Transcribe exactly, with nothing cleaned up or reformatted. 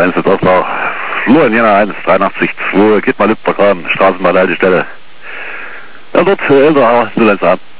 eins ist Oslau. Flur in Jena eins, dreiundachtzig zwei, geht mal Lübberkran, Straßenbahnhaltestelle. Ja, dort, äh, Elderhauer, null eins an.